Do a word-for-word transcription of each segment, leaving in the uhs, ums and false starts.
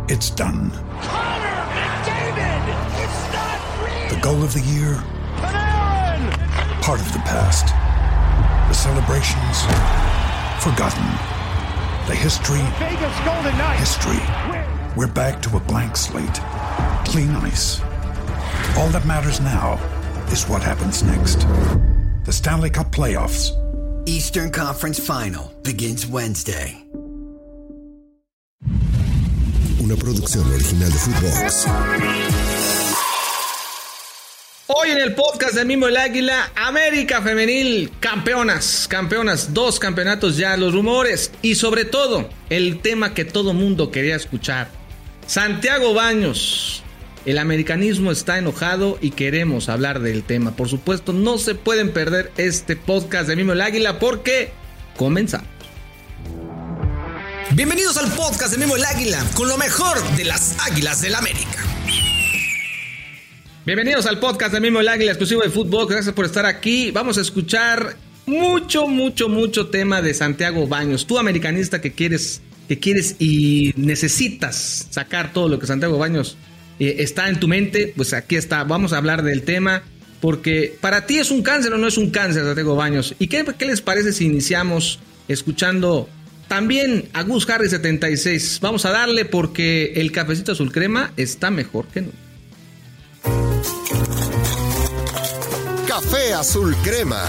It's done. Connor McDavid! It's not real! The goal of the year? Panarin! Part of the past. The celebrations? Forgotten. The history? Vegas Golden Knights! History. We're back to a blank slate. Clean ice. All that matters now is what happens next. The Stanley Cup Playoffs. Eastern Conference Final begins Wednesday. Una producción original de Footbox. Hoy en el podcast de Mimo el Águila, América Femenil, campeonas, campeonas, dos campeonatos ya, los rumores y sobre todo el tema que todo mundo quería escuchar. Santiago Baños, el americanismo está enojado y queremos hablar del tema. Por supuesto, no se pueden perder este podcast de Mimo el Águila porque comenzamos. Bienvenidos al podcast de Mimo el Águila, con lo mejor de las Águilas del América. Bienvenidos al podcast de Mimo el Águila, exclusivo de fútbol. Gracias por estar aquí. Vamos a escuchar mucho, mucho, mucho tema de Santiago Baños. Tú, americanista, que quieres, que quieres y necesitas sacar todo lo que Santiago Baños eh, está en tu mente, pues aquí está. Vamos a hablar del tema, porque para ti es un cáncer o no es un cáncer, Santiago Baños. ¿Y qué, qué les parece si iniciamos escuchando también a Gus Harry setenta y seis? Vamos a darle porque el cafecito azul crema está mejor que nunca. Café Azul Crema.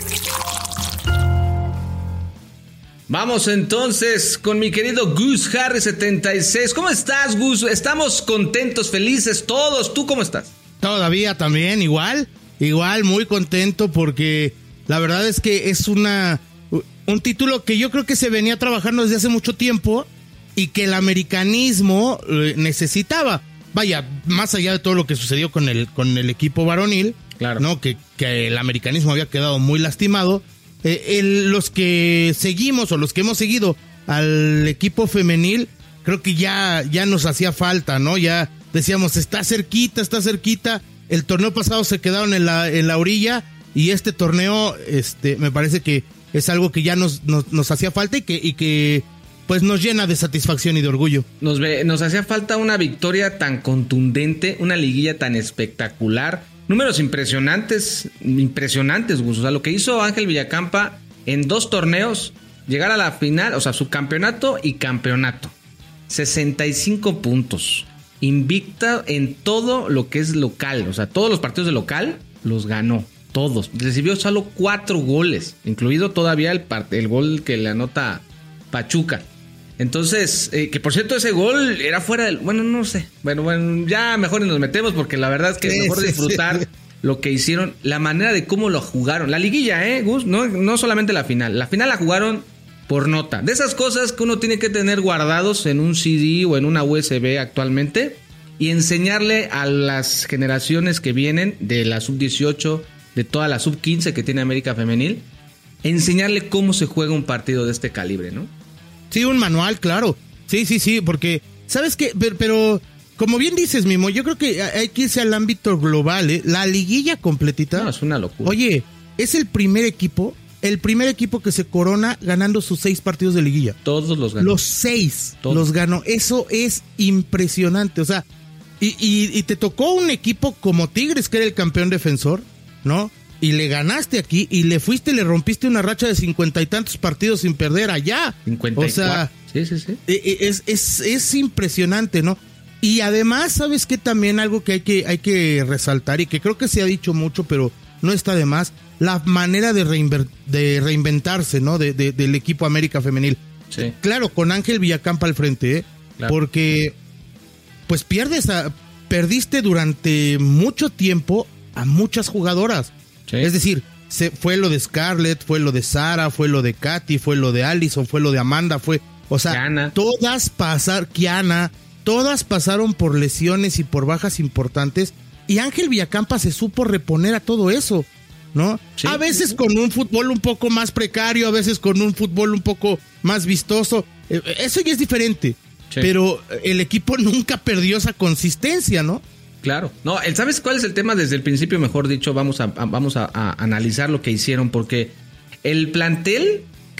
Vamos entonces con mi querido Gus Harry setenta y seis. ¿Cómo estás, Gus? Estamos contentos, felices todos. ¿Tú cómo estás? Todavía también, igual, igual, muy contento porque la verdad es que es una un título que yo creo que se venía trabajando desde hace mucho tiempo y que el americanismo eh, necesitaba. Vaya, más allá de todo lo que sucedió con el con el equipo varonil, claro, ¿no? Que, que el americanismo había quedado muy lastimado. Eh, el, los que seguimos o los que hemos seguido al equipo femenil, creo que ya, ya nos hacía falta, ¿no? Ya decíamos, está cerquita, está cerquita. El torneo pasado se quedaron en la, en la orilla y este torneo, este, me parece que es algo que ya nos, nos, nos hacía falta y que, y que pues nos llena de satisfacción y de orgullo. Nos, ve, nos hacía falta una victoria tan contundente, una liguilla tan espectacular. Números impresionantes, impresionantes, Gus. O sea, lo que hizo Ángel Villacampa en dos torneos, llegar a la final, o sea, subcampeonato y campeonato. sesenta y cinco puntos. Invicta en todo lo que es local. O sea, todos los partidos de local los ganó. Todos. Recibió solo cuatro goles, incluido todavía el, el gol que le anota Pachuca. Entonces, eh, que por cierto ese gol era fuera del... Bueno, no sé. Bueno, bueno, ya mejor nos metemos porque la verdad es que sí, es mejor disfrutar sí, sí. lo que hicieron, la manera de cómo lo jugaron. La liguilla, ¿eh, Gus? No, no solamente la final. La final la jugaron por nota. De esas cosas que uno tiene que tener guardados en un C D o en una U S B actualmente y enseñarle a las generaciones que vienen de la sub dieciocho, de toda la sub quince que tiene América Femenil, enseñarle cómo se juega un partido de este calibre, ¿no? Sí, un manual, claro. Sí, sí, sí, porque, ¿sabes qué? Pero, pero como bien dices, Mimo, yo creo que hay que irse al ámbito global, ¿eh? La liguilla completita. No, es una locura. Oye, es el primer equipo, el primer equipo que se corona ganando sus seis partidos de liguilla. Todos los ganó. Los seis Todos. los ganó. Eso es impresionante, o sea, y, y, y te tocó un equipo como Tigres, que era el campeón defensor, ¿no? Y le ganaste aquí y le fuiste y le rompiste una racha de cincuenta y tantos partidos sin perder allá. cincuenta y cuatro. O sea, sí, sí, sí. Es, es, es impresionante, ¿no? Y además, ¿sabes qué? También algo que hay que hay que resaltar y que creo que se ha dicho mucho, pero no está de más, la manera de, reinver, de reinventarse, ¿no? De, de, del equipo América Femenil. Sí. Claro, con Ángel Villacampa al frente, ¿eh? Claro. Porque, pues pierdes a, perdiste durante mucho tiempo a muchas jugadoras. Sí. Es decir, se, fue lo de Scarlett, fue lo de Sara, fue lo de Katy, fue lo de Allison, fue lo de Amanda, fue, o sea, Kiana. todas pasaron, Kiana, todas pasaron por lesiones y por bajas importantes, y Ángel Villacampa se supo reponer a todo eso, ¿no? Sí, a veces sí. con un fútbol un poco más precario, a veces con un fútbol un poco más vistoso, eso ya es diferente, sí. pero el equipo nunca perdió esa consistencia, ¿no? Claro. No, ¿sabes cuál es el tema? Desde el principio, mejor dicho, vamos a, a vamos a, a analizar lo que hicieron, porque el plantel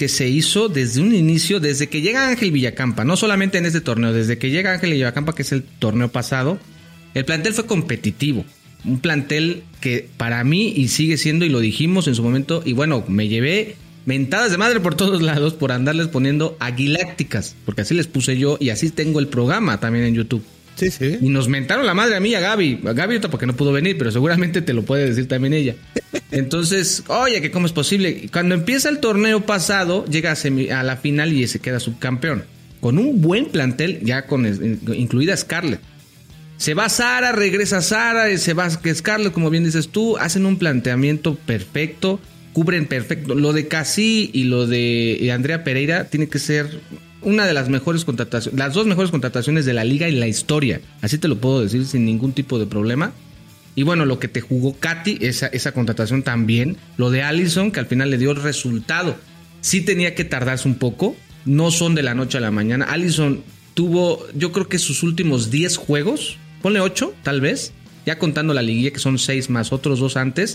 que se hizo desde un inicio, desde que llega Ángel Villacampa, no solamente en este torneo, desde que llega Ángel Villacampa, que es el torneo pasado, el plantel fue competitivo. Un plantel que para mí, y sigue siendo, y lo dijimos en su momento, y bueno, me llevé mentadas de madre por todos lados por andarles poniendo aguilácticas, porque así les puse yo, y así tengo el programa también en YouTube. Sí, sí. Y nos mentaron la madre a mí y a Gaby. A Gaby ahorita porque no pudo venir, pero seguramente te lo puede decir también ella. Entonces, oye, que cómo es posible. Cuando empieza el torneo pasado, llega a, semi, a la final y se queda subcampeón. Con un buen plantel, ya con incluida Scarlett. Se va Sara, regresa Sara, se va Scarlett, como bien dices tú. Hacen un planteamiento perfecto, cubren perfecto. Lo de Casi y lo de Andrea Pereira tiene que ser una de las mejores contrataciones, las dos mejores contrataciones de la liga y la historia. Así te lo puedo decir sin ningún tipo de problema. Y bueno, lo que te jugó Katy, esa, esa contratación también. Lo de Allison, que al final le dio el resultado. Sí tenía que tardarse un poco. No son de la noche a la mañana. Allison tuvo, yo creo que sus últimos diez juegos, ponle ocho tal vez, ya contando la liguilla que son seis más otros dos antes,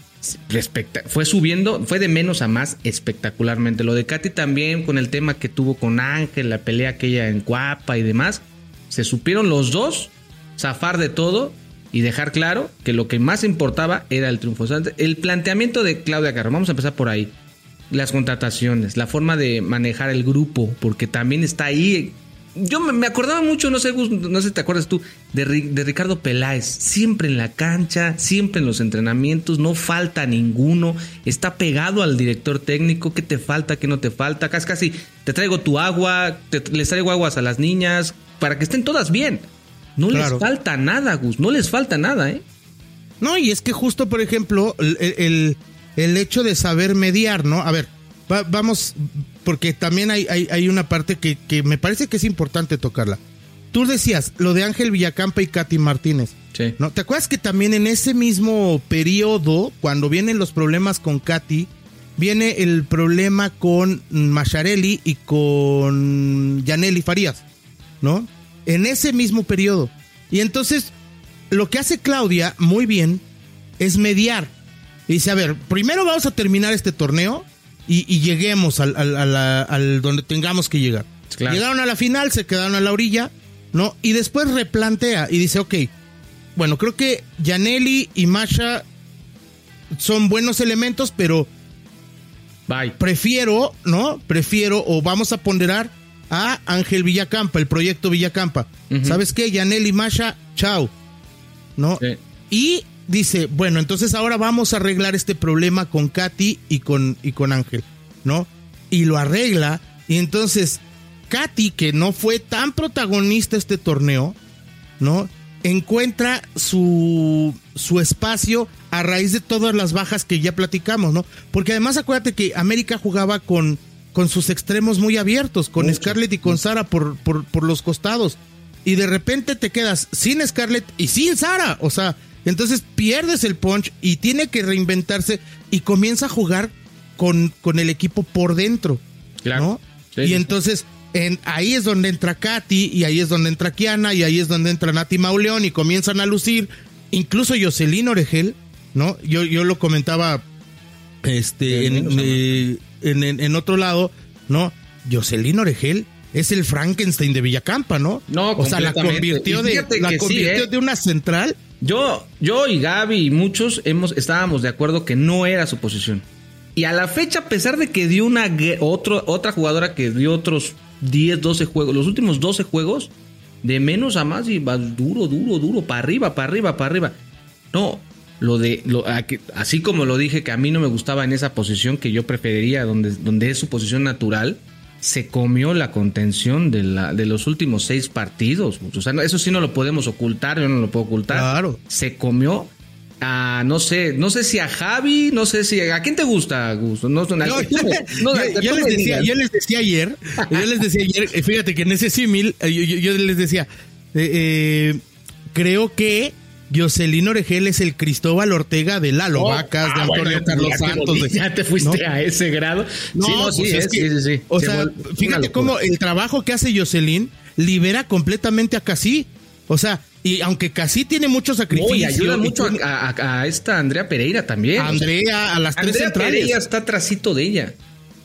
fue subiendo, fue de menos a más espectacularmente. Lo de Katy también, con el tema que tuvo con Ángel, la pelea aquella en Cuapa y demás, se supieron los dos zafar de todo y dejar claro que lo que más importaba era el triunfo. O sea, el planteamiento de Claudia Carro, vamos a empezar por ahí. Las contrataciones, la forma de manejar el grupo, porque también está ahí. Yo me acordaba mucho, no sé, no sé si te acuerdas tú, de, de Ricardo Peláez. Siempre en la cancha, siempre en los entrenamientos, no falta ninguno. Está pegado al director técnico. ¿Qué te falta? ¿Qué no te falta? Casi, casi te traigo tu agua, te, les traigo aguas a las niñas para que estén todas bien. No claro. les falta nada, Gus, no les falta nada, ¿eh? No, y es que justo, por ejemplo, el, el, el hecho de saber mediar, ¿no? A ver, va, vamos... Porque también hay, hay, hay una parte que, que me parece que es importante tocarla. Tú decías lo de Ángel Villacampa y Katy Martínez. Sí. ¿No? ¿Te acuerdas que también en ese mismo periodo, cuando vienen los problemas con Katy, viene el problema con Macharelli y con Yaneli Farías, ¿no? En ese mismo periodo. Y entonces, lo que hace Claudia muy bien es mediar. Y dice, a ver, primero vamos a terminar este torneo Y, y lleguemos al, al, al, al donde tengamos que llegar. Claro. Llegaron a la final, se quedaron a la orilla, ¿no? Y después replantea y dice, ok, bueno, creo que Yaneli y Masha son buenos elementos, pero Bye. prefiero, ¿no? Prefiero o vamos a ponderar a Ángel Villacampa, el proyecto Villacampa. Uh-huh. ¿Sabes qué? Yaneli y Masha, chao, ¿no? Sí. Y dice, bueno, entonces ahora vamos a arreglar este problema con Katy y con, y con Ángel, ¿no? Y lo arregla, y entonces Katy, que no fue tan protagonista este torneo, ¿no? Encuentra su, su espacio a raíz de todas las bajas que ya platicamos, ¿no? Porque además acuérdate que América jugaba con, con sus extremos muy abiertos, con Mucho. Scarlett y con Sara por, por, por los costados, y de repente te quedas sin Scarlett y sin Sara, o sea... Entonces pierdes el punch y tiene que reinventarse y comienza a jugar con, con el equipo por dentro, claro. ¿no? Sí, y sí, entonces en, ahí es donde entra Katy y ahí es donde entra Kiana y ahí es donde entra Nati Mauleón y comienzan a lucir. Incluso Jocelyn Oregel, ¿no? Yo, yo lo comentaba este en, eh, en, en, en otro lado, ¿no? Jocelyn Oregel es el Frankenstein de Villacampa, ¿no? No, o sea, la convirtió de, la convirtió sí, ¿eh? de una central. Yo, yo y Gaby y muchos hemos, estábamos de acuerdo que no era su posición. Y a la fecha, a pesar de que dio una otro, otra jugadora que dio otros diez, doce juegos, los últimos doce juegos, de menos a más y va duro, duro, duro, para arriba, para arriba, para arriba. No, lo de, lo, así como lo dije que a mí no me gustaba en esa posición, que yo preferiría donde, donde es su posición natural, se comió la contención de, la, de los últimos seis partidos. O sea, eso sí no lo podemos ocultar, yo no lo puedo ocultar. Claro. Se comió a, no sé, no sé si a Javi, no sé si... ¿A quién te gusta, Gusto? No, no, no, yo, yo, yo, les decía, yo les decía ayer, yo les decía ayer, fíjate que en ese símil, yo, yo, yo les decía, eh, eh, creo que Jocelyn Oregel es el Cristóbal Ortega de Lalo oh, Vacas, ah, de Antonio bueno, Carlos ya Santos. Te, ya te fuiste ¿no? a ese grado. No, sí, no, sí, pues es, es que, sí, sí, sí. O Se sea, vuelve, fíjate cómo el trabajo que hace Jocelyn libera completamente a Casi. O sea, y aunque Casi tiene mucho sacrificio. Y ayuda mucho a, a, a esta Andrea Pereira también. A Andrea, a las tres Andrea centrales. Pereira está trasito de ella.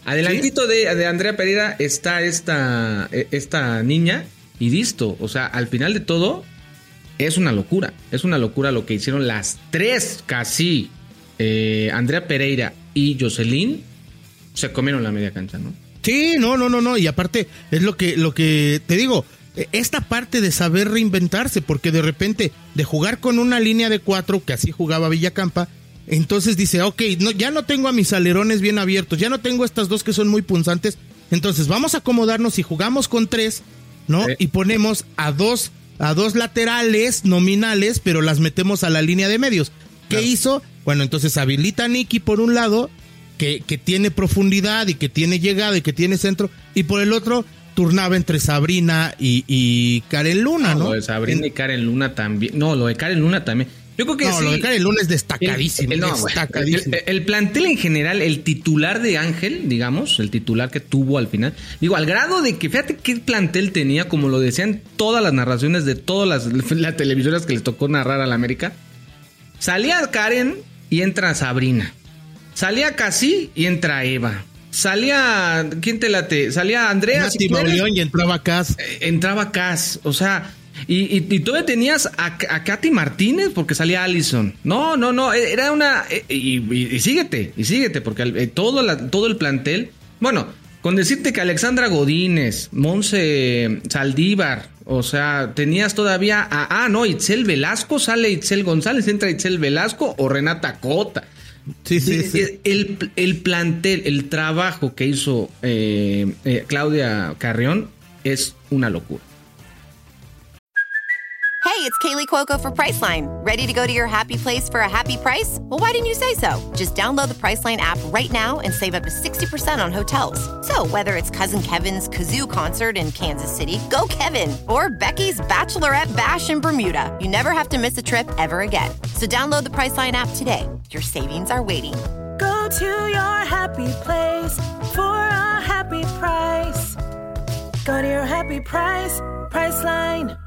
Adelantito ¿Sí? de, de Andrea Pereira está esta, esta niña y listo. O sea, al final de todo, es una locura. Es una locura lo que hicieron las tres casi. Eh, Andrea Pereira y Jocelyn se comieron la media cancha, ¿no? Sí, no, no, no, no. Y aparte, es lo que, lo que te digo, esta parte de saber reinventarse, porque de repente, de jugar con una línea de cuatro, que así jugaba Villacampa, entonces dice, ok, no, ya no tengo a mis alerones bien abiertos, ya no tengo estas dos que son muy punzantes, entonces vamos a acomodarnos y jugamos con tres, ¿no? Sí. Y ponemos a dos, a dos laterales nominales, pero las metemos a la línea de medios. ¿Qué claro. hizo? Bueno, entonces habilita a Nicky por un lado, que, que tiene profundidad y que tiene llegada y que tiene centro, y por el otro turnaba entre Sabrina y, y Karen Luna, ¿no? ¿no? Lo de Sabrina en... y Karen Luna también. No, lo de Karen Luna también. Yo creo que no, sí. lo de Karen Luna es destacadísimo. El, el, no, destacadísimo. El, el, el plantel en general, el titular de Ángel, digamos, el titular que tuvo al final, digo, al grado de que, fíjate qué plantel tenía, como lo decían todas las narraciones de todas las, las televisoras que les tocó narrar a la América. Salía Karen y entra Sabrina. Salía Casi y entra Eva. Salía, ¿quién te late? Salía Andrea. Nati si Mauleón y entraba Cas. Eh, entraba Cas, o sea, y, y, y todavía tenías a, a Katy Martínez porque salía Allison. No, no, no, era una... Eh, y, y, y síguete, y síguete, porque eh, todo, la, todo el plantel... Bueno, con decirte que Alexandra Godínez, Monse Saldívar, o sea, tenías todavía a... Ah, no, Itzel Velasco, sale Itzel González, entra Itzel Velasco o Renata Cota. Sí, sí, sí. El, el plantel, el trabajo que hizo eh, eh, Claudia Carrión es una locura. Hey, it's Kaylee Cuoco for Priceline. Ready to go to your happy place for a happy price? Well, why didn't you say so? Just download the Priceline app right now and save up to sixty percent on hotels. So whether it's Cousin Kevin's Kazoo Concert in Kansas City, go Kevin, or Becky's Bachelorette Bash in Bermuda, you never have to miss a trip ever again. So download the Priceline app today. Your savings are waiting. Go to your happy place for a happy price. Go to your happy price, Priceline.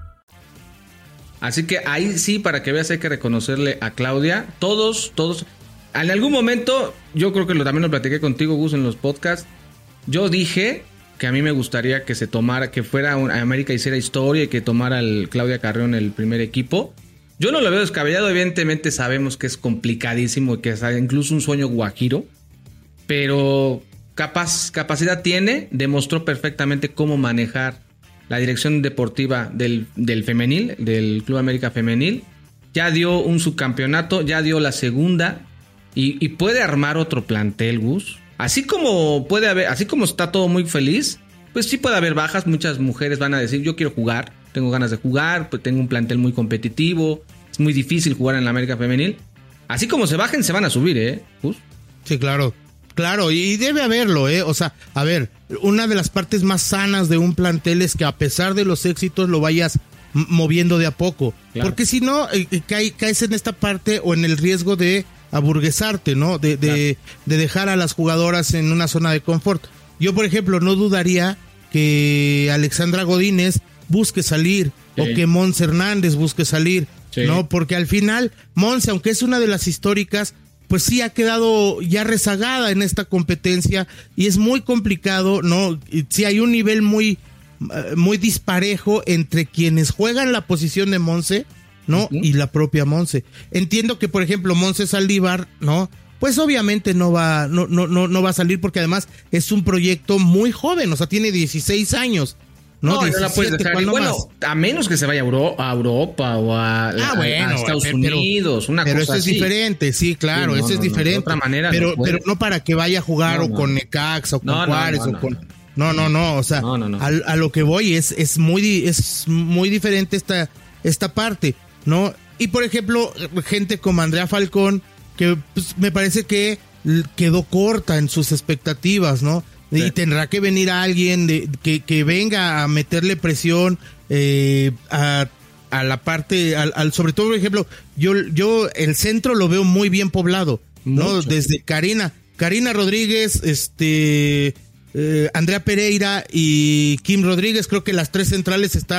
Así que ahí sí, para que veas, hay que reconocerle a Claudia. Todos, todos. En algún momento, yo creo que lo, también lo platiqué contigo, Gus, en los podcasts. Yo dije que a mí me gustaría que se tomara, que fuera un, América hiciera historia y que tomara el Claudia Carrión el primer equipo. Yo no lo veo descabellado, evidentemente sabemos que es complicadísimo y que es incluso un sueño guajiro. Pero capaz, capacidad tiene, demostró perfectamente cómo manejar la dirección deportiva del, del femenil, del Club América Femenil. Ya dio un subcampeonato, ya dio la segunda y, y puede armar otro plantel, Gus. Así como puede haber, así como está todo muy feliz, pues sí puede haber bajas. Muchas mujeres van a decir, yo quiero jugar, tengo ganas de jugar, pues tengo un plantel muy competitivo, es muy difícil jugar en la América Femenil. Así como se bajen, se van a subir, ¿eh, Gus? Sí, claro. Claro, y debe haberlo, ¿eh? O sea, a ver, una de las partes más sanas de un plantel es que a pesar de los éxitos lo vayas m- moviendo de a poco. Claro. Porque si no, eh, cae, caes en esta parte o en el riesgo de aburguesarte, ¿no? De, de, claro. de dejar a las jugadoras en una zona de confort. Yo, por ejemplo, no dudaría que Alexandra Godínez busque salir sí. o que Monse Hernández busque salir, sí. ¿no? Porque al final, Monse, aunque es una de las históricas, pues sí ha quedado ya rezagada en esta competencia y es muy complicado, ¿no? Sí hay un nivel muy, muy disparejo entre quienes juegan la posición de Monse, ¿no? Uh-huh. Y la propia Monse. Entiendo que, por ejemplo, Monse Saldívar, ¿no? Pues obviamente no va, no, no, no, no va a salir porque además es un proyecto muy joven, o sea, tiene dieciséis años. No, no, no la puedes dejar. Bueno, más? A menos que se vaya a, Euro, a Europa o a, ah, bueno, a Estados pero, Unidos, una pero cosa eso es así. diferente, sí, claro, sí, no, eso no, es diferente. No, de otra manera, pero, no pero no para que vaya a jugar no, o con Necaxa o con no, Juárez no, no, o con. No, no, no, no, o sea, no, no, no. A, a lo que voy es, es muy, es muy diferente esta, esta parte, ¿no? Y por ejemplo, gente como Andrea Falcón, que pues, me parece que quedó corta en sus expectativas, ¿no? Sí. Y tendrá que venir alguien de, que, que venga a meterle presión eh, a, a la parte, al, al sobre todo, por ejemplo, yo, yo el centro lo veo muy bien poblado, ¿no? Mucho. Desde Karina, Karina Rodríguez, este, eh, Andrea Pereira y Kim Rodríguez, creo que las tres centrales están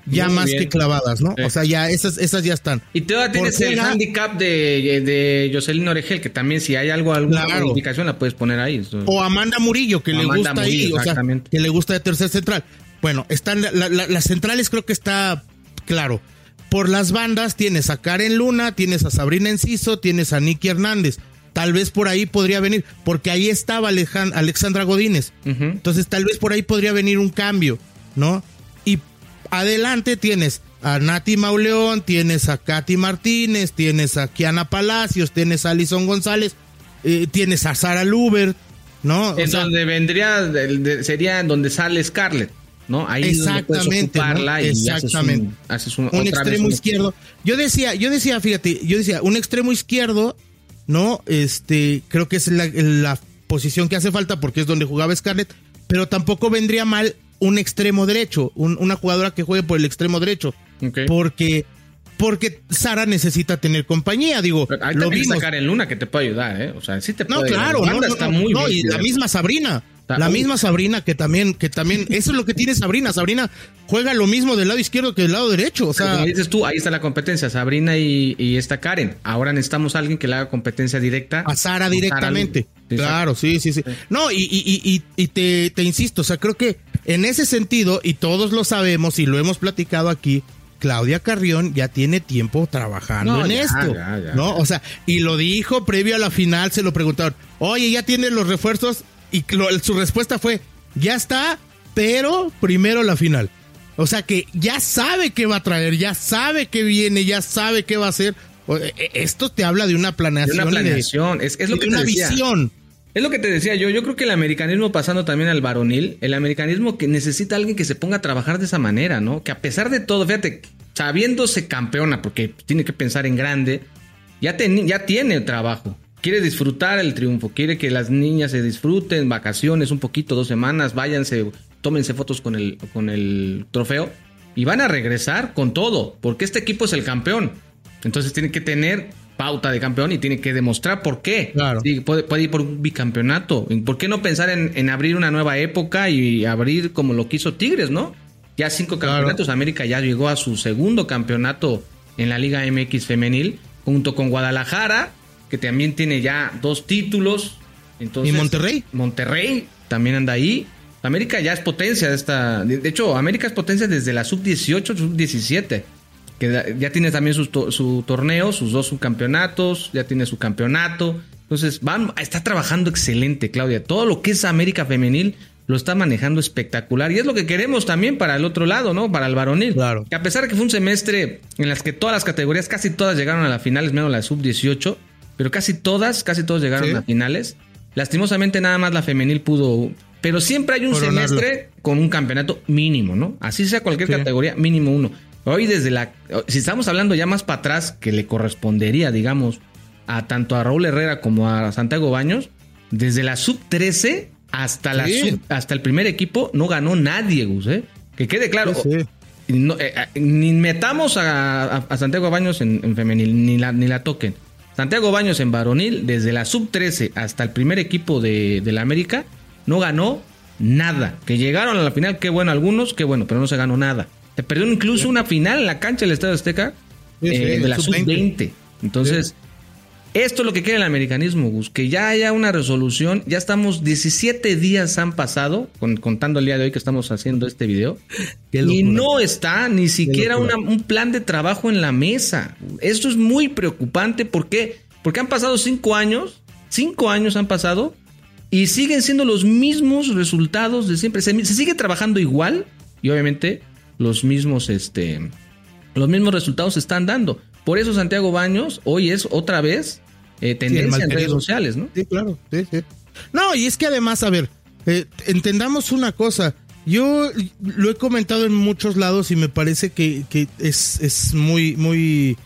ya Muy más bien. que clavadas, ¿no? Sí. O sea, ya esas, esas ya están. Y todavía tienes el Ortega- handicap de, de Jocelyn Oregel, que también si hay algo, alguna Claro. modificación la puedes poner ahí. Eso- O Amanda Murillo, que O le Amanda gusta ahí, Murillo, o sea, exactamente. que le gusta de tercer central. Bueno, están la- la- las centrales, creo que está claro. Por las bandas tienes a Karen Luna, tienes a Sabrina Enciso, tienes a Nicky Hernández. Tal vez por ahí podría venir, porque ahí estaba Alejan- Alexandra Godínez. Ujú. Entonces tal vez por ahí podría venir un cambio, ¿no? Y adelante tienes a Nati Mauleón, tienes a Katy Martínez, tienes a Kiana Palacios, tienes a Alison González, eh, tienes a Sara Lubert, ¿no? O En sea, donde vendría, de- de- sería en donde sale Scarlett, ¿no? Ahí es donde puedes exactamente, ocuparla ¿no? y Exactamente. haces un, haces un, un otra vez extremo un- izquierdo. Yo decía, yo decía, fíjate, yo decía, un extremo izquierdo, ¿no? Este, creo que es la, la posición que hace falta porque es donde jugaba Scarlett, pero tampoco vendría mal un extremo derecho, un- una jugadora que juegue por el extremo derecho, Ok. porque porque Sara necesita tener compañía, digo, Pero ahí lo también vimos. está Karen Luna que te puede ayudar, ¿eh? O sea, sí te No, puede claro, la no, banda no, está no, muy no, bien y la cubierta. misma Sabrina, Está- la uy. misma Sabrina que también, que también, eso es lo que tiene Sabrina, Sabrina juega lo mismo del lado izquierdo que del lado derecho, o Pero sea, como dices tú, ahí está la competencia, Sabrina y, y esta Karen. Ahora necesitamos a alguien que le haga competencia directa. a Sara con directamente. Lu. Sí, Claro, sí, sí, sí. No, y, y, y, y, y te, te insisto, o sea, creo que en ese sentido, y todos lo sabemos y lo hemos platicado aquí, Claudia Carrión ya tiene tiempo trabajando No, en ya, esto, ya, ya. ¿no? O sea, y lo dijo previo a la final, se lo preguntaron, oye, ¿ya tienes los refuerzos? Y lo- su respuesta fue, ya está, pero primero la final. O sea que ya sabe qué va a traer, ya sabe qué viene, ya sabe qué va a hacer. O- e- e- Esto te habla de una De planeación. una y de- planeación. Es, es lo de que te una decía. visión. Es lo que te decía yo. Yo creo que el americanismo, pasando también al varonil, el americanismo que necesita a alguien que se ponga a trabajar de esa manera, ¿no? Que a pesar de todo, fíjate, sabiéndose campeona, porque tiene que pensar en grande, ya, ten- ya tiene trabajo. Quiere disfrutar el triunfo, quiere que las niñas se disfruten, vacaciones un poquito, dos semanas, váyanse, tómense fotos con el, con el trofeo y van a regresar con todo, porque este equipo es el campeón. Entonces tiene que tener pauta de campeón y tiene que demostrar por qué. Claro. Sí, puede, puede ir por un bicampeonato. ¿Por qué no pensar en, en abrir una nueva época y abrir como lo quiso Tigres, ¿no? Ya cinco Claro. campeonatos. América ya llegó a su segundo campeonato en la Liga M X femenil, junto con Guadalajara, que también tiene ya dos títulos. Entonces, ¿Y Monterrey? Monterrey también anda ahí. América ya es potencia de esta. De de hecho, América es potencia desde la sub dieciocho, sub diecisiete. Que da- ya tiene también su, to- su torneo, sus dos subcampeonatos, ya tiene su campeonato. Entonces, van, está trabajando excelente, Claudia. Todo lo que es América femenil lo está manejando espectacular. Y es lo que queremos también para el otro lado, ¿no? Para el varonil. Claro. Que a pesar de que fue un semestre en las que todas las categorías, casi todas llegaron a las finales, menos la sub dieciocho, pero casi todas, casi todos llegaron Sí. a finales. Lastimosamente nada más la femenil pudo, pero siempre hay un Coronarlo. semestre con un campeonato mínimo, ¿no? Así sea cualquier Sí. categoría, mínimo uno. Hoy desde la, si estamos hablando ya más para atrás, que le correspondería, digamos, a tanto a Raúl Herrera como a Santiago Baños, desde la sub trece hasta la Sí. sub- hasta el primer equipo no ganó nadie, Gus, ¿eh? Que quede claro. Sí, sí. No, eh, eh, ni metamos a, a- a Santiago Baños en, en femenil, ni la, ni la toquen. Santiago Baños en varonil, desde la sub trece hasta el primer equipo de, de la América, no ganó nada. Que llegaron a la final, qué bueno algunos, qué bueno, pero no se ganó nada. Se perdió incluso una final en la cancha del Estadio Azteca Sí, sí, eh, de la sub veinte. sub veinte. Entonces, esto es lo que quiere el americanismo, Gus, que ya haya una resolución. Ya estamos, diecisiete días han pasado, con- contando el día de hoy que estamos haciendo este video. Qué Y locura. no está ni siquiera locura. una- un plan de trabajo en la mesa. Esto es muy preocupante. ¿Por qué? Porque han pasado cinco años, cinco años han pasado y siguen siendo los mismos resultados de siempre. Se, se sigue trabajando igual y obviamente los mismos, este, los mismos resultados se están dando. Por eso Santiago Baños hoy es otra vez eh, tendencia en malquerido. redes sociales, ¿no? Sí, claro, sí, sí. No, y es que además, a ver, eh, entendamos una cosa. Yo lo he comentado en muchos lados y me parece que, que es, es muy, muy...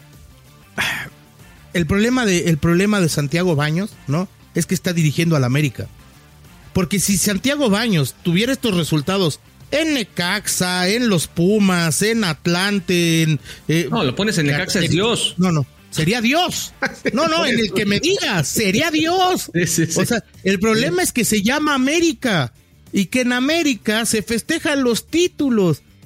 El problema, de, el problema de Santiago Baños, ¿no? Es que está dirigiendo al América. Porque si Santiago Baños tuviera estos resultados en Necaxa, en los Pumas, en Atlante, en... eh, No, lo pones en Necaxa, es Dios. No, no. Sería Dios. No, no, en el que me digas, sería Dios. Sí, sí, sí. O sea, el problema es que se llama América y que en América se festejan los títulos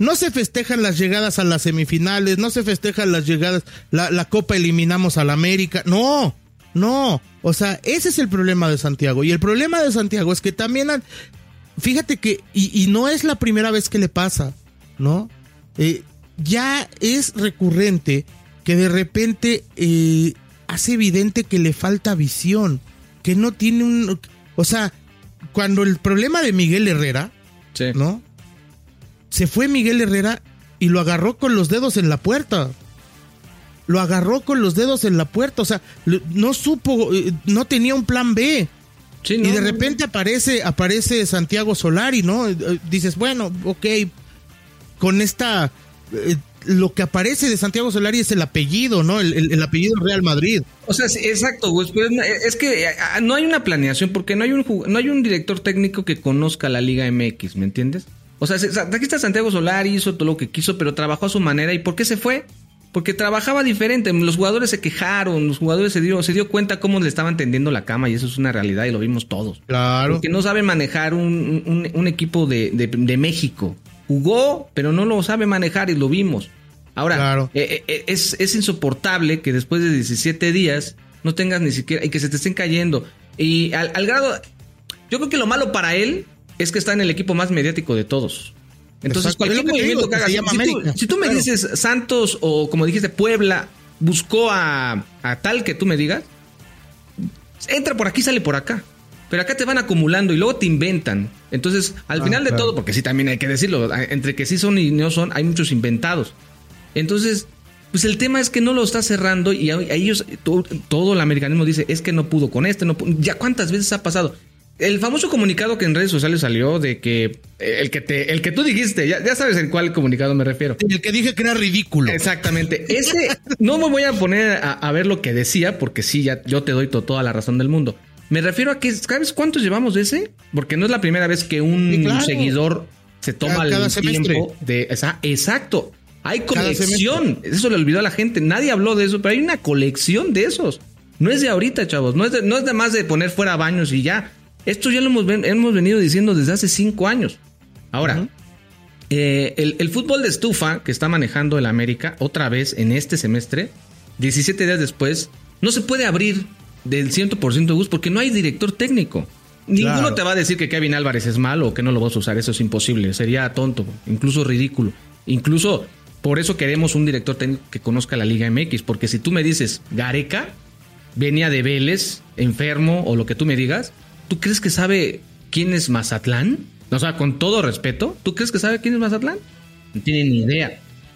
no se festejan las llegadas a las semifinales, no se festejan las llegadas, la, la Copa eliminamos al América, no, no, o sea, ese es el problema de Santiago, y el problema de Santiago es que también, han, fíjate que, y, y no es la primera vez que le pasa, ¿no? Eh, ya es recurrente que de repente eh, hace evidente que le falta visión, que no tiene un, o sea, cuando el problema de Miguel Herrera, sí, ¿no? Se fue Miguel Herrera y lo agarró con los dedos en la puerta. Lo agarró con los dedos en la puerta. O sea, no supo, no tenía un plan B. Sí, no, y de repente aparece, aparece Santiago Solari, ¿no? Dices, bueno, ok, con esta, eh, lo que aparece de Santiago Solari es el apellido, ¿no? El, el, el apellido Real Madrid. O sea, sí, exacto, güey. Es que no hay una planeación porque no hay un no hay un director técnico que conozca la Liga M X, ¿me entiendes? O sea, aquí está Santiago Solari, hizo todo lo que quiso, pero trabajó a su manera. ¿Y por qué se fue? Porque trabajaba diferente. Los jugadores se quejaron, los jugadores se dio, se dio cuenta cómo le estaban tendiendo la cama, y eso es una realidad y lo vimos todos. Claro. Porque no sabe manejar un, un, un equipo de, de, de México. Jugó, pero no lo sabe manejar y lo vimos. Ahora, claro. eh, eh, es, es insoportable que después de diecisiete días no tengas ni siquiera, y que se te estén cayendo. Y al, al grado, yo creo que lo malo para él es que está en el equipo más mediático de todos. Entonces, exacto, cualquier movimiento que hagas, si, tú, si tú me claro. dices Santos o como dijiste Puebla buscó a, a tal que tú me digas, entra por aquí, sale por acá. Pero acá te van acumulando y luego te inventan. Entonces, al ah, final claro. de todo, porque sí también hay que decirlo, entre que sí son y no son, hay muchos inventados. Entonces, pues el tema es que no lo está cerrando y a, a ellos, todo, todo el americanismo dice, es que no pudo con este, no pudo. Ya cuántas veces ha pasado. El famoso comunicado que en redes sociales salió de que el que te, el que tú dijiste, ya, ya sabes en cuál comunicado me refiero. El que dije que era ridículo. Exactamente. Ese, no me voy a poner a, a ver lo que decía, porque sí, ya yo te doy to, toda la razón del mundo. Me refiero a que, ¿sabes cuántos llevamos de ese? Porque no es la primera vez que un sí, claro. seguidor se toma cada, cada el semestre. tiempo de... Esa, exacto. Hay colección. Eso le olvidó a la gente. Nadie habló de eso, pero hay una colección de esos. No es de ahorita, chavos. No es de, no es de más de poner fuera baños y ya. Esto ya lo hemos, ven, hemos venido diciendo desde hace cinco años. Ahora, uh-huh. eh, el, el fútbol de estufa que está manejando el América otra vez en este semestre, diecisiete días después, no se puede abrir del cien por ciento de gusto porque no hay director técnico. Ninguno claro. te va a decir que Kevin Álvarez es malo o que no lo vas a usar. Eso es imposible. Sería tonto, incluso ridículo. Incluso por eso queremos un director técnico que conozca la Liga M X. Porque si tú me dices Gareca venía de Vélez, enfermo o lo que tú me digas, ¿tú crees que sabe quién es Mazatlán? O sea, con todo respeto, ¿tú crees que sabe quién es Mazatlán? No tiene ni idea.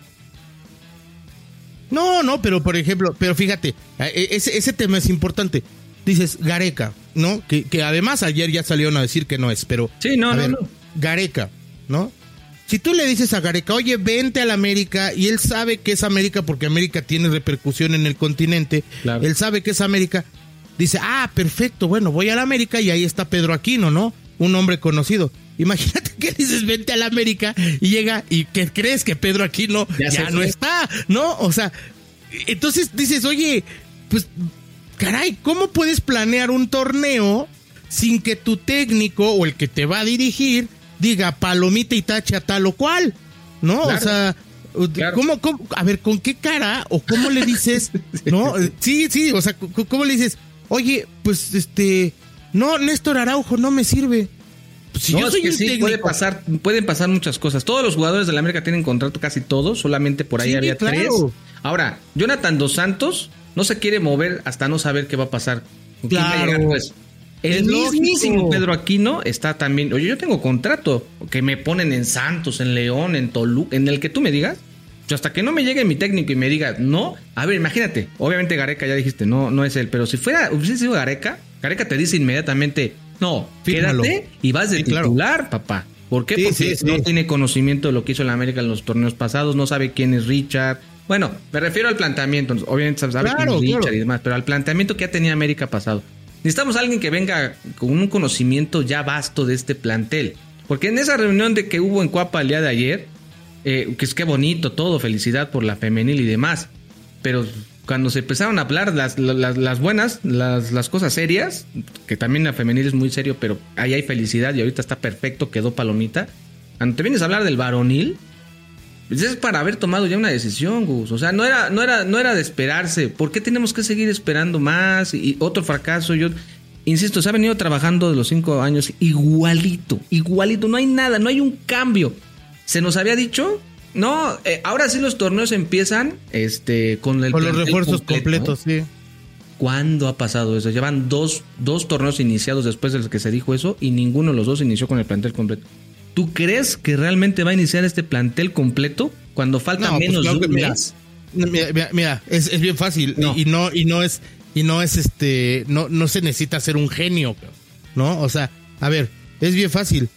No, no, pero por ejemplo, pero fíjate, ese, ese tema es importante. Dices Gareca, ¿no? Que, que además ayer ya salieron a decir que no es, pero... Sí, no, a no, ver, no. Gareca, ¿no? Si tú le dices a Gareca, oye, vente al América, y él sabe que es América porque América tiene repercusión en el continente, claro. él sabe que es América... Dice, ah, perfecto, bueno, voy a la América y ahí está Pedro Aquino, ¿no? Un hombre conocido. Imagínate que dices, vente a la América y llega y que crees que Pedro Aquino ya, ya no está, ¿no? O sea, entonces dices, oye, pues, caray, ¿cómo puedes planear un torneo sin que tu técnico o el que te va a dirigir diga palomita y tacha tal o cual, ¿no? Claro. O sea... Claro. ¿Cómo, cómo, a ver, ¿con qué cara o cómo le dices, no? Sí, sí, o sea, ¿cómo le dices? Oye, pues, este, no, Néstor Araujo no me sirve. Pues, si no, yo soy es que el sí, técnico. puede pasar, pueden pasar muchas cosas. Todos los jugadores de la América tienen contrato, casi todos, solamente por ahí sí, había claro. tres. Ahora, Jonathan Dos Santos no se quiere mover hasta no saber qué va a pasar. ¿Con claro. quién va a llegar, pues? El mismísimo Pedro Aquino está también. Oye, yo tengo contrato que me ponen en Santos, en León, en Toluca, en el que tú me digas. Yo hasta que no me llegue mi técnico y me diga, no, a ver, imagínate, obviamente Gareca ya dijiste, no, no es él, pero si fuera, hubiese sido Gareca, Gareca te dice inmediatamente, no, fírmalo. Quédate y vas de sí, titular, claro. papá. ¿Por qué? Sí, Porque sí, no sí. tiene conocimiento de lo que hizo la América en los torneos pasados, no sabe quién es Richard. Bueno, me refiero al planteamiento, obviamente sabe claro, quién es Richard claro. y demás, pero al planteamiento que ya tenía América pasado. Necesitamos a alguien que venga con un conocimiento ya vasto de este plantel. Porque en esa reunión de que hubo en Cuapa el día de ayer, Eh, que es que bonito todo, felicidad por la femenil y demás, pero cuando se empezaron a hablar las, las, las buenas, las, las cosas serias, que también la femenil es muy serio, pero ahí hay felicidad y ahorita está perfecto, quedó palomita. Cuando te vienes a hablar del varonil, Es para haber tomado ya una decisión, Gus. O sea, no era, no era, no era de esperarse. ¿Por qué tenemos que seguir esperando más? Y otro fracaso. Yo insisto, se ha venido trabajando de los cinco años igualito, igualito. No hay nada, no hay un cambio. Se nos había dicho, no, eh, ahora sí los torneos empiezan este, con el con los refuerzos completo, completos, ¿eh? Sí. ¿Cuándo ha pasado eso? Llevan dos, dos torneos iniciados después de los que se dijo eso y ninguno de los dos inició con el plantel completo. ¿Tú crees que realmente va a iniciar este plantel completo cuando falta no, menos pues, de un mira, mes? Mira, mira, mira es, es bien fácil no. Y, y no y no es y no es este no no se necesita ser un genio, ¿no? O sea, a ver, es bien fácil.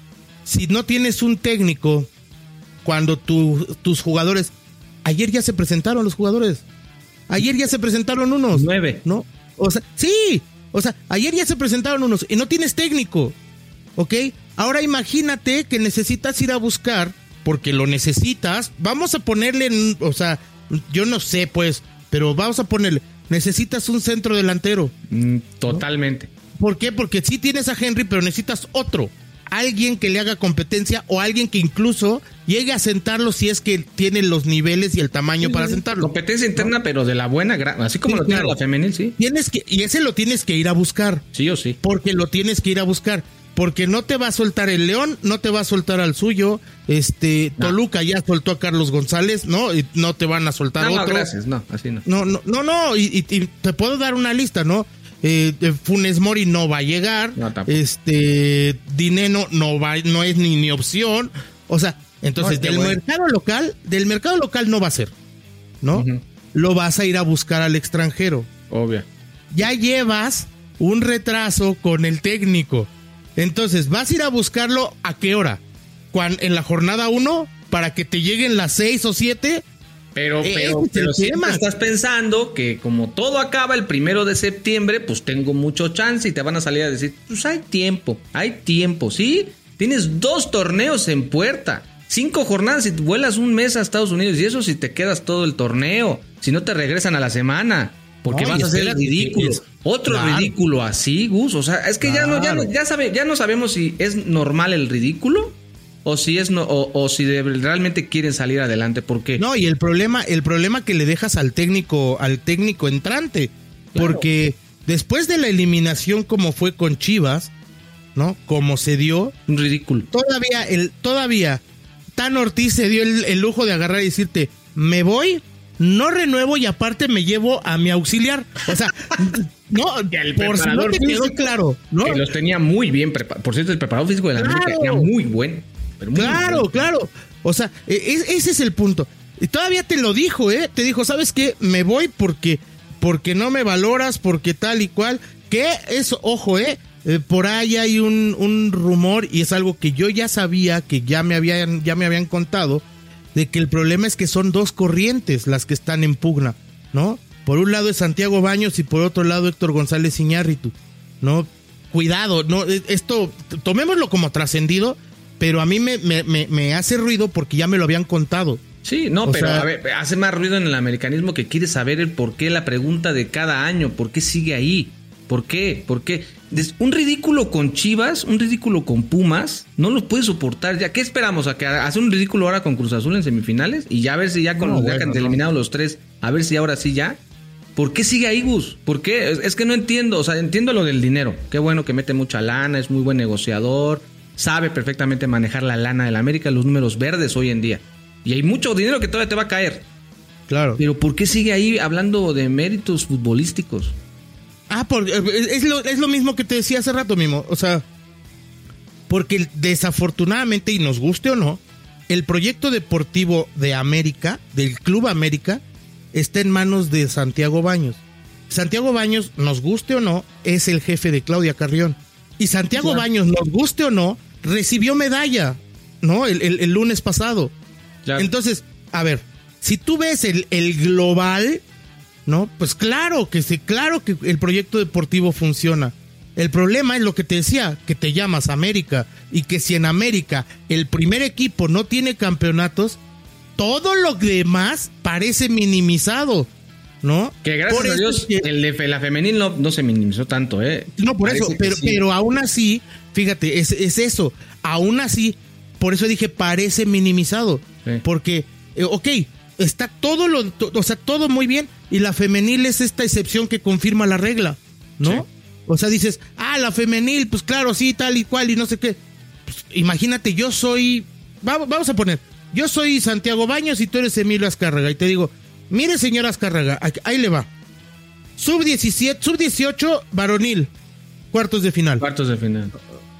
Si no tienes un técnico cuando tu, tus jugadores ayer ya se presentaron los jugadores. Ayer ya se presentaron unos. Nueve. ¿No? O sea, sí. O sea, ayer ya se presentaron unos y no tienes técnico. ¿Ok? Ahora imagínate que necesitas ir a buscar, porque lo necesitas. Vamos a ponerle, en, o sea, yo no sé, pues, pero vamos a ponerle, necesitas un centro delantero. Mm, totalmente. ¿No? ¿Por qué? Porque sí tienes a Henry, pero necesitas otro. Alguien que le haga competencia o alguien que incluso llegue a sentarlo si es que tiene los niveles y el tamaño sí, para sentarlo. Competencia interna, ¿no? Pero de la buena, así como sí, lo tiene claro. La femenil, sí. Tienes que, y ese lo tienes que ir a buscar. Sí o sí. Porque lo tienes que ir a buscar. Porque no te va a soltar el León, no te va a soltar al suyo. Este, no. Toluca ya soltó a Carlos González, ¿no? Y no te van a soltar no, otro. No, gracias, no, así no. No, no, no, no y, y, y te puedo dar una lista, ¿no? Eh, Funes Mori no va a llegar. No, este, Dineno no va, no es ni, ni opción. O sea, entonces no, del bueno. mercado local, del mercado local no va a ser, ¿no? Uh-huh. Lo vas a ir a buscar al extranjero. Obvio. Ya llevas un retraso con el técnico. Entonces, ¿vas a ir a buscarlo a qué hora? ¿Cuán, ¿En la jornada uno? ¿Para que te lleguen las seis o siete? Pero, eh, pero, pero siempre estás pensando que como todo acaba el primero de septiembre, pues tengo mucho chance y te van a salir a decir, pues hay tiempo, hay tiempo, ¿sí? Tienes dos torneos en puerta, cinco jornadas y vuelas un mes a Estados Unidos y eso si te quedas todo el torneo, si no te regresan a la semana. Porque no, vas a hacer el ridículo. Es, Otro claro. ridículo así, Gus. O sea, es que claro. ya no, ya no, ya sabe, ya no sabemos si es normal el ridículo o si es no, o, o si de, realmente quieren salir adelante. Porque no, y el problema, el problema que le dejas al técnico, al técnico entrante, claro. porque después de la eliminación como fue con Chivas, ¿no? Como se dio, un ridículo. Todavía, el, todavía, Tan Ortiz se dio el, el lujo de agarrar y decirte, me voy. No renuevo y aparte me llevo a mi auxiliar. O sea, no, el por si no te quedó claro, ¿no? Que los tenía muy bien preparados. Por cierto, el preparador físico de la claro. América era muy bueno. Pero muy claro, bueno. claro. O sea, es, ese es el punto. Y todavía te lo dijo, ¿eh? Te dijo, ¿sabes qué? Me voy porque, porque no me valoras, porque tal y cual. Que eso, ojo, ¿eh? eh por ahí hay un, un rumor y es algo que yo ya sabía, que ya me habían, ya me habían contado, de que el problema es que son dos corrientes las que están en pugna, ¿no? Por un lado es Santiago Baños y por otro lado Héctor González Iñárritu, ¿no? Cuidado, no, esto tomémoslo como trascendido, pero a mí me, me, me, me hace ruido porque ya me lo habían contado. Sí, no, o pero sea, a ver, hace más ruido en el americanismo que quiere saber el por qué, la pregunta de cada año, ¿por qué sigue ahí? ¿Por qué? ¿Por qué? Un ridículo con Chivas, un ridículo con Pumas, no lo puedes soportar ya. ¿Qué esperamos? ¿A que hace un ridículo ahora con Cruz Azul en semifinales? Y ya a ver si ya con no, los bueno, dejan no. eliminados los tres, a ver si ahora sí ya. ¿Por qué sigue ahí, Gus? ¿Por qué? Es, es que no entiendo, o sea, entiendo lo del dinero. Qué bueno que mete mucha lana, es muy buen negociador, sabe perfectamente manejar la lana del América, los números verdes hoy en día. Y hay mucho dinero que todavía te va a caer. Claro. Pero ¿por qué sigue ahí hablando de méritos futbolísticos? Ah, por, es, lo, es lo mismo que te decía hace rato, Mimo. O sea, porque desafortunadamente, y nos guste o no, el proyecto deportivo de América, del Club América, está en manos de Santiago Baños. Santiago Baños, nos guste o no, es el jefe de Claudia Carrión. Y Santiago claro. Baños, nos guste o no, recibió medalla, ¿no? El, el, el lunes pasado. Claro. Entonces, a ver, si tú ves el, el global, ¿no? Pues claro que sí, claro que el proyecto deportivo funciona. El problema es lo que te decía, que te llamas América y que si en América el primer equipo no tiene campeonatos, todo lo demás parece minimizado, ¿no? Que gracias por a Dios que, el de la femenil no, no se minimizó tanto, ¿eh? No, por parece eso, pero, sí. pero aún así, fíjate, es, es eso, aún así, por eso dije parece minimizado. Sí. Porque, eh, ok, está todo lo, to, o sea, todo muy bien, y la femenil es esta excepción que confirma la regla, ¿no? Sí. O sea, dices, ah, la femenil, pues claro, sí, tal y cual, y no sé qué. Pues, imagínate, yo soy, vamos, vamos a poner, yo soy Santiago Baños y tú eres Emilio Azcárraga, y te digo, mire, señora Azcárraga, ahí le va. sub diecisiete, sub dieciocho, varonil, cuartos de final. Cuartos de final.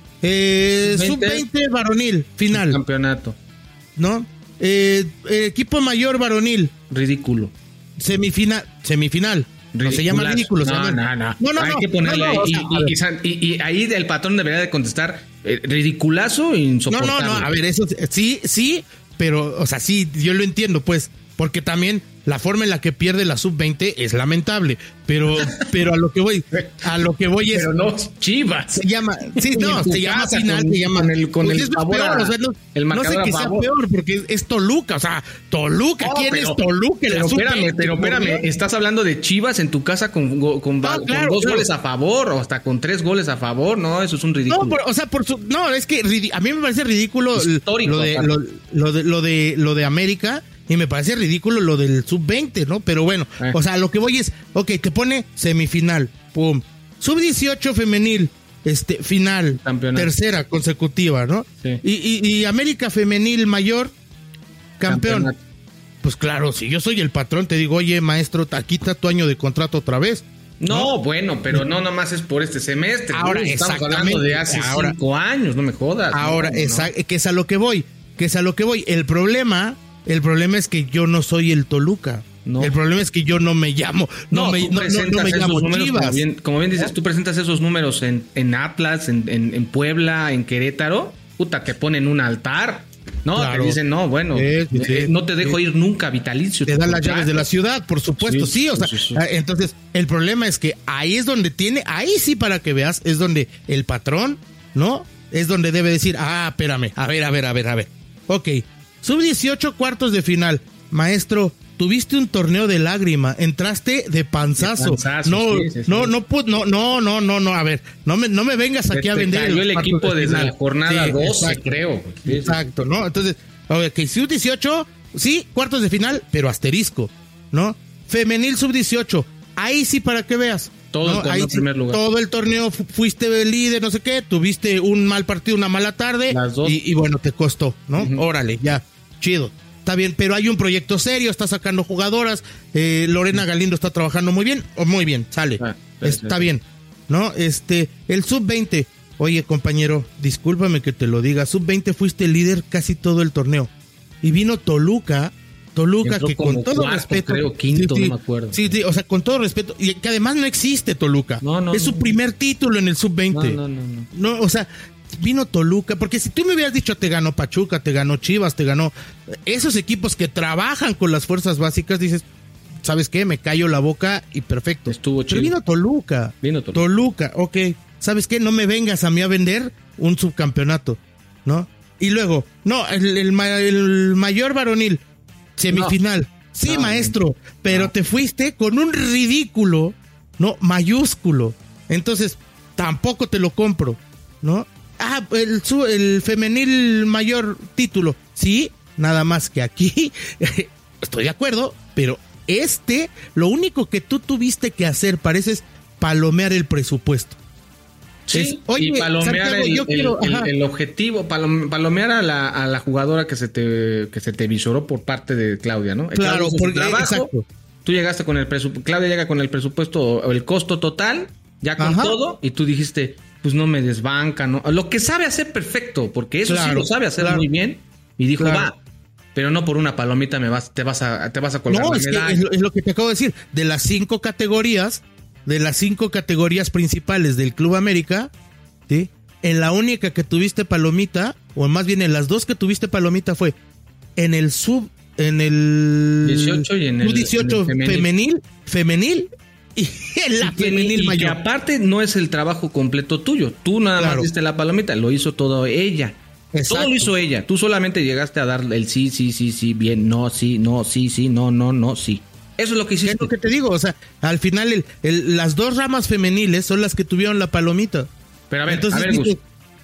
Eh, sub veinte, varonil, final. Campeonato. ¿No? Eh, eh, equipo mayor, varonil. Ridículo. Semifinal, semifinal. No se llama ridículo. No, se llama... no, no, no, no. Hay no, que ponerle no, no, ahí. O sea, y, y, y, y ahí el patrón debería de contestar eh, ridiculazo e insoportable. No, no, no. A ver, eso sí, sí, pero, o sea, sí, yo lo entiendo, pues. Porque también la forma en la que pierde la sub veinte es lamentable, pero pero a lo que voy, a lo que voy es... Pero no, Chivas. Se llama, sí, no, se llama final, con, se llama... Con el, con pues el favor peor, a, o sea, no, el no sé que sea peor, porque es, es Toluca, o sea, Toluca, no, ¿quién pero, es Toluca? Pero espérame, pero espérame, estás hablando de Chivas en tu casa con, con, no, con claro, dos claro. goles a favor, o hasta con tres goles a favor, no, eso es un ridículo. No, por, o sea, por su, no, es que a mí me parece ridículo Histórico, lo de, lo, lo de lo de lo de América. Y me parece ridículo lo del sub veinte, ¿no? Pero bueno, eh. o sea, lo que voy es, ok, te pone semifinal, pum. sub dieciocho femenil, este, final, campeonato. Tercera consecutiva, ¿no? Sí. Y, y, y América femenil mayor, campeón. Campeonato. Pues claro, si yo soy el patrón, te digo, oye, maestro, aquí está tu año de contrato otra vez. No, no, bueno, pero no nomás es por este semestre. Ahora, ¿no? Estamos hablando de hace ahora, cinco años, no me jodas. Ahora, no, esa, no. que es a lo que voy, que es a lo que voy. El problema... El problema es que yo no soy el Toluca. No. El problema es que yo no me llamo, no, no me, no, no, no me llamo Chivas. Como bien, como bien dices, ¿no? Tú presentas esos números en, en Atlas, en, en, en Puebla, en Querétaro, puta, que ponen un altar, ¿no? Claro. Que dicen, no, bueno, sí, sí, eh, no te dejo sí. ir nunca, vitalicio. Te dan las llaves de la ciudad, por supuesto, sí, sí o sea, sí, sí. Entonces, el problema es que ahí es donde tiene, ahí sí para que veas, es donde el patrón, ¿no? Es donde debe decir, ah, espérame, a ver, a ver, a ver, a ver, ok. sub dieciocho, cuartos de final. Maestro, tuviste un torneo de lágrima, entraste de panzazo. De panzazo no, sí, sí, sí. no, no, no, no, no, no, no, a ver, no me, no me vengas aquí a vender. Cayó el equipo de desde la jornada sí, doce, exacto, creo. Sí, exacto, ¿no? Entonces, ok, sub dieciocho, sí, cuartos de final, pero asterisco, ¿no? Femenil sub dieciocho, ahí sí para que veas. Todo ¿no? el torneo, ahí, en primer lugar. Todo el torneo fuiste líder, no sé qué, tuviste un mal partido, una mala tarde, Las dos. Y, y bueno, te costó, ¿no? Uh-huh. Órale, ya, chido. Está bien, pero hay un proyecto serio, está sacando jugadoras, eh, Lorena Galindo está trabajando muy bien, o muy bien, sale, ah, sí, está sí. bien, ¿no? Este, el sub veinte, oye compañero, discúlpame que te lo diga, sub veinte fuiste líder casi todo el torneo, y vino Toluca, Toluca que con todo cuarto, respeto, creo, quinto, sí, sí, no me acuerdo. Sí, sí, o sea, con todo respeto, y que además no existe Toluca, no, no, es su no, primer no. título en el sub veinte, no, no, no, no. no, o sea, vino Toluca, porque si tú me hubieras dicho te ganó Pachuca, te ganó Chivas, te ganó esos equipos que trabajan con las fuerzas básicas, dices, ¿sabes qué? Me callo la boca y perfecto. Estuvo chido. Pero vino Toluca. Vino Toluca. Toluca, ok. ¿Sabes qué? No me vengas a mí a vender un subcampeonato, ¿no? Y luego, no, el, el, el mayor varonil, semifinal. No. Sí, no, maestro, pero no. te fuiste con un ridículo, ¿no? Mayúsculo. Entonces, tampoco te lo compro, ¿no? Ah, el, el femenil mayor título. Sí, nada más que aquí, estoy de acuerdo, pero este, lo único que tú tuviste que hacer, pareces palomear el presupuesto. Sí, es, oye, y palomear Santiago, el, el, quiero, el, el objetivo, palom, palomear a la, a la jugadora que se te que se te visoró por parte de Claudia, ¿no? Claro, porque trabajo, exacto. Tú llegaste con el presupuesto, Claudia llega con el presupuesto o el costo total, ya con Ajá. todo, y tú dijiste, pues no me desbanca, ¿no? Lo que sabe hacer perfecto, porque eso claro, sí lo sabe hacer claro. muy bien, y dijo, claro. va, pero no por una palomita me vas, te vas a, te vas a colgar. No, es, que es, es lo que te acabo de decir, de las cinco categorías, de las cinco categorías principales del Club América, ¿sí? En la única que tuviste palomita, o más bien en las dos que tuviste palomita fue en el sub, en el dieciocho y en el, dieciocho en el femenil. femenil, femenil y en la y que, femenil y mayor. Que aparte no es el trabajo completo tuyo, tú nada claro. más diste la palomita, lo hizo todo ella. Exacto. Todo lo hizo ella, tú solamente llegaste a dar el sí, sí, sí, sí, bien, no, sí, no, sí, sí, no, no, no, sí. Eso es lo que hiciste. Es lo que te digo, o sea, al final el, el, las dos ramas femeniles son las que tuvieron la palomita. Pero a ver, Entonces, a ver, Gus,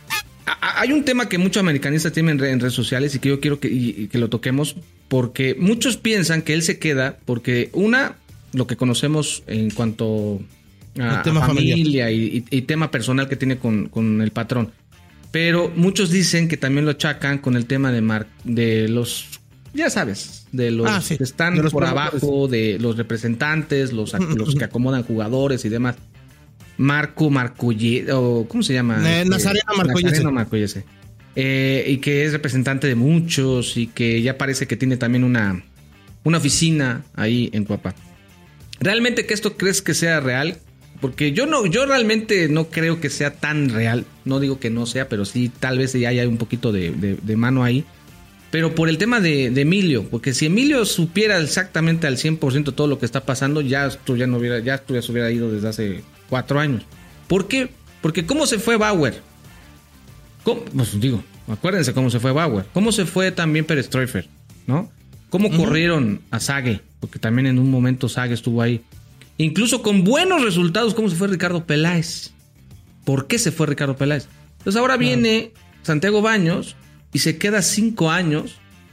a, hay un tema que muchos americanistas tienen en, en redes sociales y que yo quiero que, y, y que lo toquemos, porque muchos piensan que él se queda porque una, lo que conocemos en cuanto a, tema a familia y, y, y tema personal que tiene con, con el patrón. Pero muchos dicen que también lo achacan con el tema de, mar, de los, ya sabes, de los ah, sí. que están de los por promotores. abajo, de los representantes, los, los que acomodan jugadores y demás. Marco Marcollese, o ¿cómo se llama? Eh, Nazareno Marcollese. Nazareno Marcollese. Eh, y que es representante de muchos y que ya parece que tiene también una, una oficina ahí en Cuapa. ¿Realmente que esto crees que sea real? Porque yo no, yo realmente no creo que sea tan real. No digo que no sea, pero sí tal vez ya hay un poquito de, de, de mano ahí. Pero por el tema de, de Emilio, porque si Emilio supiera exactamente al cien por ciento todo lo que está pasando, ya esto ya no hubiera, ya esto ya se hubiera ido desde hace cuatro años. ¿Por qué? Porque ¿cómo se fue Bauer? ¿Cómo? Pues digo, acuérdense cómo se fue Bauer. ¿Cómo se fue también Pérez Streufer? ¿No? ¿Cómo uh-huh. corrieron a Sague? Porque también en un momento Sague estuvo ahí. Incluso con buenos resultados, ¿cómo se fue Ricardo Peláez? ¿Por qué se fue Ricardo Peláez? Entonces ahora viene Santiago Baños y se queda cinco años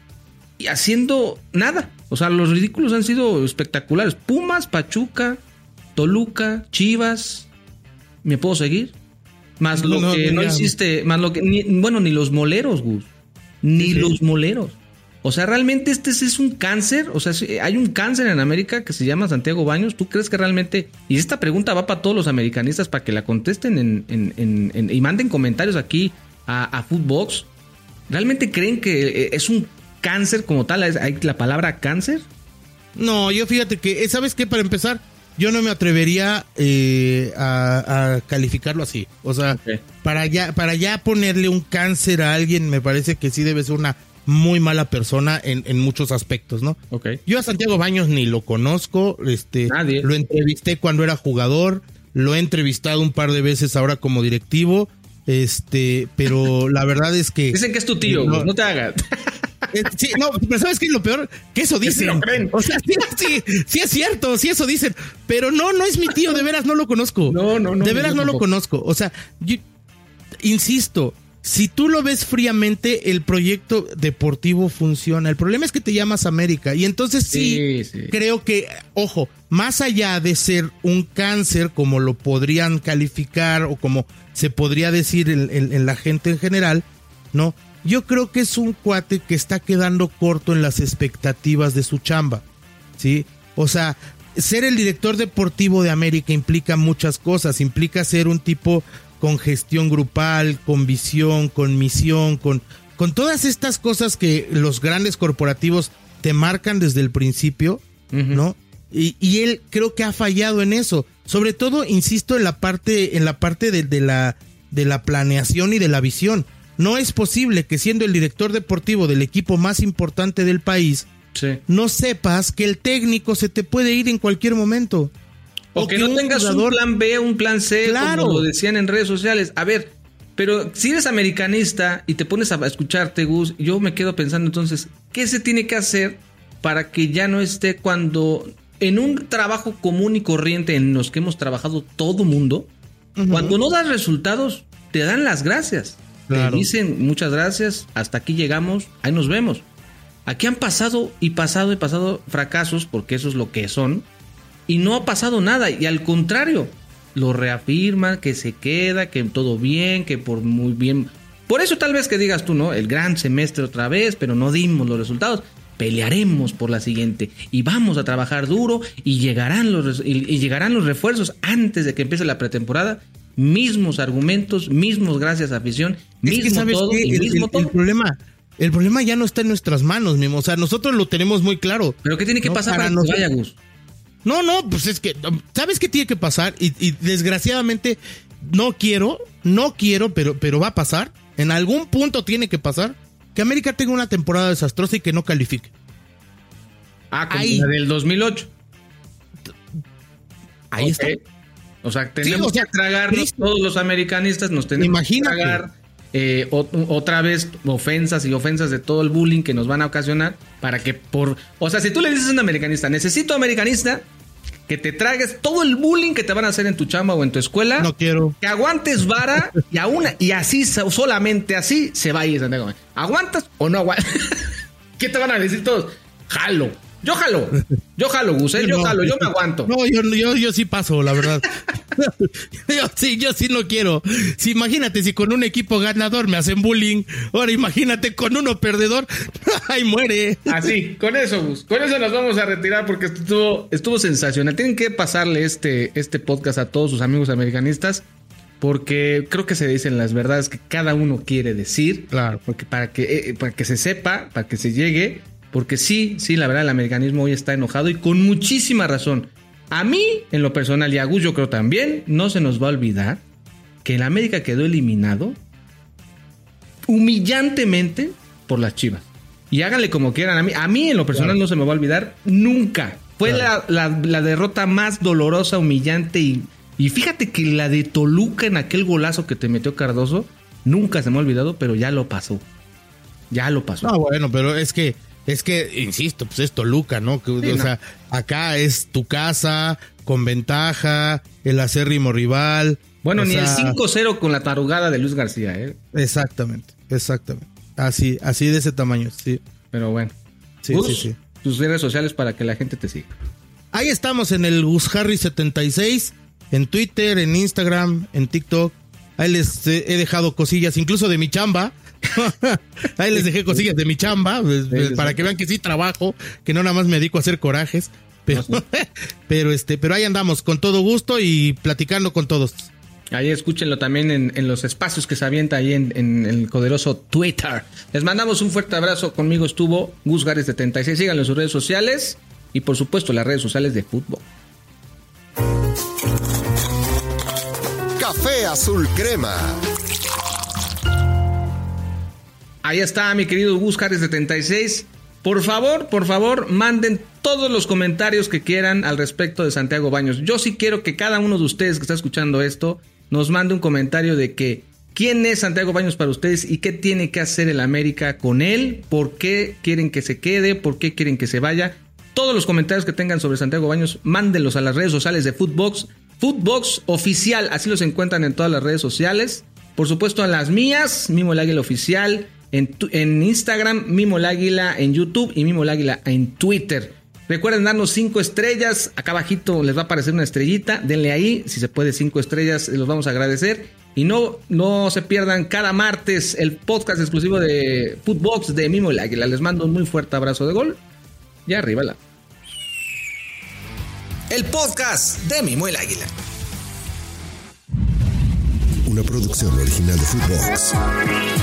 y haciendo nada. O sea, los ridículos han sido espectaculares. Pumas, Pachuca, Toluca, Chivas. ¿Me puedo seguir? Más lo no, que no, no hiciste, más lo que ni, bueno, ni los moleros, Gus. Ni sí, sí. los moleros. O sea, realmente este es un cáncer. O sea, hay un cáncer en América que se llama Santiago Baños. ¿Tú crees que realmente? Y esta pregunta va para todos los americanistas para que la contesten en, en, en, en, y manden comentarios aquí a, a Footbox. ¿Realmente creen que es un cáncer como tal? ¿Hay la palabra cáncer? No, yo fíjate que, ¿sabes qué? Para empezar, yo no me atrevería eh, a, a calificarlo así. O sea, okay. para ya para ya ponerle un cáncer a alguien, me parece que sí debe ser una muy mala persona en, en muchos aspectos, ¿no? Okay. Yo a Santiago Baños ni lo conozco, este, Nadie. Lo entrevisté cuando era jugador, lo he entrevistado un par de veces ahora como directivo, este, pero la verdad es que... Dicen que es tu tío, no, no te hagas. Eh, sí, no, pero ¿sabes qué es lo peor? Que eso dicen. O sea, sí, sí, sí es cierto, sí eso dicen, pero no, no es mi tío, de veras no lo conozco. No, no, no. De veras no tampoco. Lo conozco. O sea, yo, insisto, si tú lo ves fríamente, el proyecto deportivo funciona. El problema es que te llamas América. Y entonces sí, sí, sí, creo que, ojo, más allá de ser un cáncer, como lo podrían calificar o como se podría decir en, en, en la gente en general, ¿no? Yo creo que es un cuate que está quedando corto en las expectativas de su chamba, ¿sí? O sea, ser el director deportivo de América implica muchas cosas. Implica ser un tipo con gestión grupal, con visión, con misión, con, con todas estas cosas que los grandes corporativos te marcan desde el principio, uh-huh. ¿no? Y, y él creo que ha fallado en eso. Sobre todo, insisto, en la parte, en la parte de, de la, de la planeación y de la visión. No es posible que siendo el director deportivo del equipo más importante del país, sí. no sepas que el técnico se te puede ir en cualquier momento. O, o que, que no un tengas jugador... un plan B, un plan C, claro. como lo decían en redes sociales. A ver, pero si eres americanista y te pones a escucharte, Gus, yo me quedo pensando entonces, ¿qué se tiene que hacer para que ya no esté cuando en un trabajo común y corriente en los que hemos trabajado todo mundo, uh-huh. cuando no das resultados, te dan las gracias? Claro. Te dicen muchas gracias, hasta aquí llegamos, ahí nos vemos. Aquí han pasado y pasado y pasado fracasos, porque eso es lo que son, y no ha pasado nada, y al contrario, lo reafirman, que se queda, que todo bien, que por muy bien. Por eso tal vez que digas tú, ¿no? El gran semestre otra vez, pero no dimos los resultados. Pelearemos por la siguiente y vamos a trabajar duro y llegarán los, y, y llegarán los refuerzos antes de que empiece la pretemporada. Mismos argumentos, mismos gracias a afición, mismo es que, ¿sabes todo, qué? y el, mismo el, todo. El problema, el problema ya no está en nuestras manos, mismo. O sea, nosotros lo tenemos muy claro. ¿Pero qué tiene que no, pasar para, para que vaya, Gus? No, no, pues es que, ¿sabes qué tiene que pasar? Y, y desgraciadamente no quiero, no quiero, pero, pero va a pasar. En algún punto tiene que pasar que América tenga una temporada desastrosa y que no califique. Ah, como Ahí. La del dos mil ocho. Ahí okay. está. O sea, tenemos sí, o sea, que tragarnos, Cristo. Todos los americanistas nos tenemos Imagínate. que tragar eh, o, otra vez ofensas y ofensas de todo el bullying que nos van a ocasionar para que por... O sea, si tú le dices a un americanista, necesito americanista, que te tragues todo el bullying que te van a hacer en tu chamba o en tu escuela. No quiero. Que aguantes vara y aún y así, solamente así se va a ir Santiago Baños. ¿Aguantas o no aguantas? ¿Qué te van a decir todos? Jalo. Yo jalo. Yo jalo, Gus, ¿eh? Yo no, jalo, yo me aguanto. No, yo, yo, yo sí paso, la verdad. yo sí, yo sí no quiero. Si imagínate si con un equipo ganador me hacen bullying, ahora imagínate con uno perdedor, ¡ay, muere! Así, con eso, Gus. Con eso nos vamos a retirar porque estuvo, estuvo sensacional. Tienen que pasarle este, este podcast a todos sus amigos americanistas porque creo que se dicen las verdades que cada uno quiere decir. Claro. Porque para que, eh, para que se sepa, para que se llegue. Porque sí, sí, la verdad, el americanismo hoy está enojado y con muchísima razón. A mí, en lo personal, y a Gus yo creo también, no se nos va a olvidar que el América quedó eliminado humillantemente por las Chivas. Y háganle como quieran. A mí, a mí en lo personal, claro, no se me va a olvidar nunca. Fue claro. la, la, la derrota más dolorosa, humillante y, y fíjate que la de Toluca en aquel golazo que te metió Cardoso, nunca se me ha olvidado, pero ya lo pasó. Ya lo pasó. No, bueno, pero es que Es que, insisto, pues es Toluca, ¿no? Que, sí, o no. sea, acá es tu casa, con ventaja, el acérrimo rival. Bueno, ni sea... el cinco cero con la tarugada de Luis García, ¿eh? Exactamente, exactamente. Así, así de ese tamaño, sí. Pero bueno. Sí, Gus, sí, sí. Tus redes sociales para que la gente te siga. Ahí estamos en el Gus Harry setenta y seis, en Twitter, en Instagram, en TikTok. Ahí les he dejado cosillas, incluso de mi chamba. Ahí les dejé cosillas de mi chamba pues, sí, para sí. que vean que sí trabajo, que no nada más me dedico a hacer corajes, pero, no, sí. pero este, pero ahí andamos con todo gusto y platicando con todos. Ahí escúchenlo también en, en los espacios que se avienta ahí en, en el poderoso Twitter. Les mandamos un fuerte abrazo. Conmigo estuvo Gus Harry setenta y seis. Síganlo en sus redes sociales y por supuesto las redes sociales de fútbol. Café Azul Crema. Ahí está mi querido Gus Harry setenta y seis. Por favor, por favor, manden todos los comentarios que quieran al respecto de Santiago Baños. Yo sí quiero que cada uno de ustedes que está escuchando esto nos mande un comentario de que quién es Santiago Baños para ustedes y qué tiene que hacer el América con él, por qué quieren que se quede, por qué quieren que se vaya. Todos los comentarios que tengan sobre Santiago Baños, mándenlos a las redes sociales de Footbox. Footbox Oficial, así los encuentran en todas las redes sociales. Por supuesto a las mías, Mimo el Águila Oficial. En, tu, en Instagram, Mimo el Águila, en YouTube y Mimo el Águila en Twitter. Recuerden darnos cinco estrellas. Acá abajito les va a aparecer una estrellita. Denle ahí, si se puede, cinco estrellas, los vamos a agradecer. Y no, no se pierdan cada martes el podcast exclusivo de Footbox de Mimo el Águila. Les mando un muy fuerte abrazo de gol. Y arriba la. El podcast de Mimo el Águila. Una producción original de Footbox.